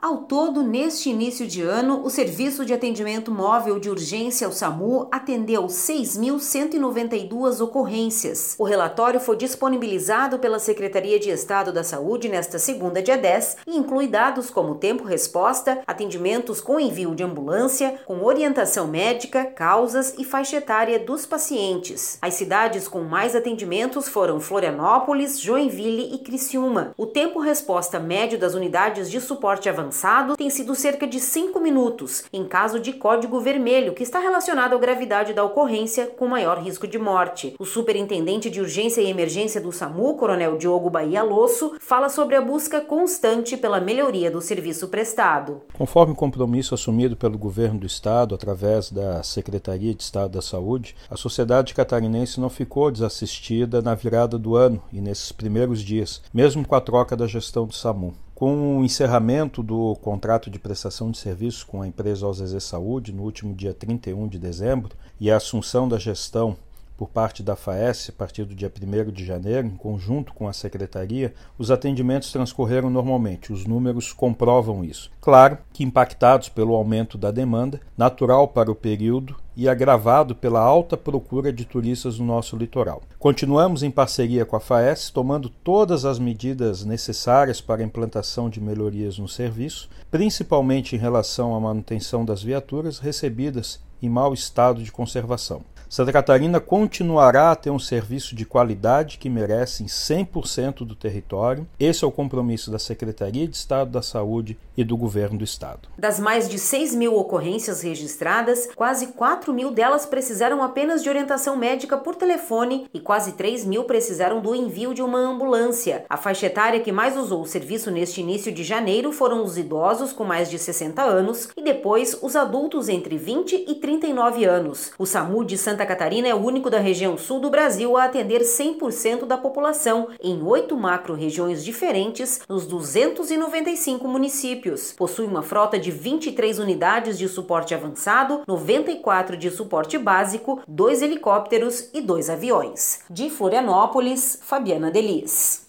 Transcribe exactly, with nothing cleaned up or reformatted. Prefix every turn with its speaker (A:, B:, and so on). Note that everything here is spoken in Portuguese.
A: Ao todo, neste início de ano, o Serviço de Atendimento Móvel de Urgência, o SAMU, atendeu seis mil cento e noventa e duas ocorrências. O relatório foi disponibilizado pela Secretaria de Estado da Saúde nesta segunda, dia dez, e inclui dados como tempo-resposta, atendimentos com envio de ambulância, com orientação médica, causas e faixa etária dos pacientes. As cidades com mais atendimentos foram Florianópolis, Joinville e Criciúma. O tempo-resposta médio das unidades de suporte avançado tem sido cerca de cinco minutos, em caso de código vermelho, que está relacionado à gravidade da ocorrência com maior risco de morte. O superintendente de urgência e emergência do SAMU, Coronel Diogo Bahia Losso, fala sobre a busca constante pela melhoria do serviço prestado.
B: Conforme o compromisso assumido pelo governo do estado, através da Secretaria de Estado da Saúde, a sociedade catarinense não ficou desassistida na virada do ano e nesses primeiros dias, mesmo com a troca da gestão do SAMU. Com o encerramento do contrato de prestação de serviços com a empresa O Z Z Saúde no último dia trinta e um de dezembro e a assunção da gestão por parte da FAES a partir do dia primeiro de janeiro, em conjunto com a Secretaria, os atendimentos transcorreram normalmente. Os números comprovam isso. Claro que impactados pelo aumento da demanda, natural para o período e agravado pela alta procura de turistas no nosso litoral. Continuamos em parceria com a FAES, tomando todas as medidas necessárias para a implantação de melhorias no serviço, principalmente em relação à manutenção das viaturas recebidas em mau estado de conservação. Santa Catarina continuará a ter um serviço de qualidade que merece em cem por cento do território. Esse é o compromisso da Secretaria de Estado da Saúde e do Governo do Estado.
A: Das mais de seis mil ocorrências registradas, quase quatro mil delas precisaram apenas de orientação médica por telefone e quase três mil precisaram do envio de uma ambulância. A faixa etária que mais usou o serviço neste início de janeiro foram os idosos com mais de sessenta anos e depois os adultos entre vinte e trinta e nove anos. O SAMU de Santa Catarina é o único da região sul do Brasil a atender cem por cento da população, em oito macro-regiões diferentes, nos duzentos e noventa e cinco municípios. Possui uma frota de vinte e três unidades de suporte avançado, noventa e quatro de suporte básico, dois helicópteros e dois aviões. De Florianópolis, Fabiana Delis.